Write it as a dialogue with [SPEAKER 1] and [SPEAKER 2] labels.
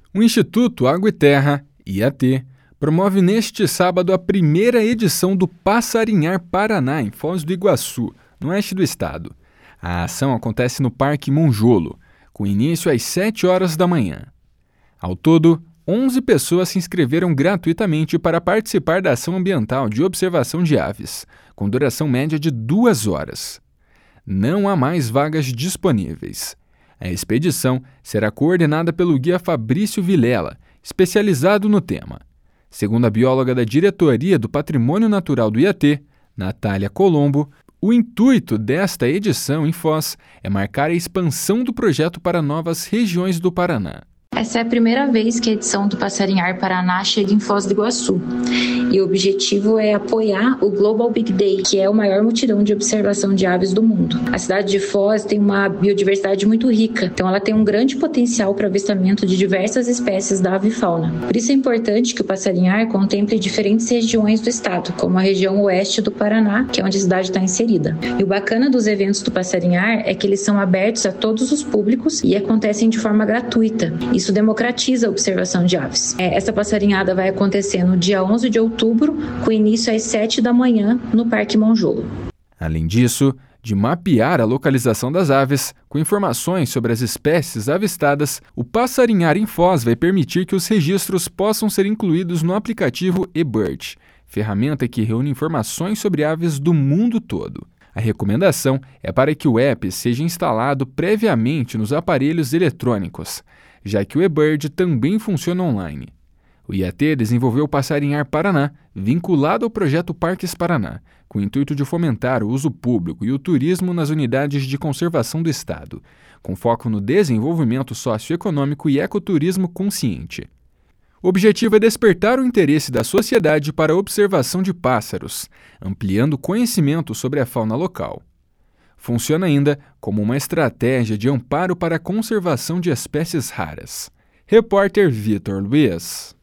[SPEAKER 1] O Instituto Água e Terra, IAT, promove neste sábado a primeira edição do Passarinhar Paraná, em Foz do Iguaçu, no oeste do estado. A ação acontece no Parque Monjolo, com início às 7 horas da manhã. Ao todo, 11 pessoas se inscreveram gratuitamente para participar da ação ambiental de observação de aves, com duração média de 2 horas. Não há mais vagas disponíveis. A expedição será coordenada pelo guia Fabrício Vilela, especializado no tema. Segundo a bióloga da Diretoria do Patrimônio Natural do IAT, Natália Colombo, o intuito desta edição em Foz é marcar a expansão do projeto para novas regiões do Paraná.
[SPEAKER 2] Essa é a primeira vez que a edição do Passarinhar Paraná chega em Foz do Iguaçu. E o objetivo é apoiar o Global Big Day, que é o maior mutirão de observação de aves do mundo. A cidade de Foz tem uma biodiversidade muito rica, então ela tem um grande potencial para avistamento de diversas espécies da avifauna. Por isso é importante que o Passarinhar contemple diferentes regiões do estado, como a região oeste do Paraná, que é onde a cidade está inserida. E o bacana dos eventos do Passarinhar é que eles são abertos a todos os públicos e acontecem de forma gratuita. Isso democratiza a observação de aves. Essa passarinhada vai acontecer no dia 11 de outubro, com início às 7 da manhã, no Parque Monjolo.
[SPEAKER 1] Além disso, de mapear a localização das aves, com informações sobre as espécies avistadas, o Passarinhar em Foz vai permitir que os registros possam ser incluídos no aplicativo eBird, ferramenta que reúne informações sobre aves do mundo todo. A recomendação é para que o app seja instalado previamente nos aparelhos eletrônicos, já que o eBird também funciona online. O IAT desenvolveu o Passarinhar Paraná, vinculado ao projeto Parques Paraná, com o intuito de fomentar o uso público e o turismo nas unidades de conservação do estado, com foco no desenvolvimento socioeconômico e ecoturismo consciente. O objetivo é despertar o interesse da sociedade para a observação de pássaros, ampliando o conhecimento sobre a fauna local. Funciona ainda como uma estratégia de amparo para a conservação de espécies raras. Repórter Vitor Luiz.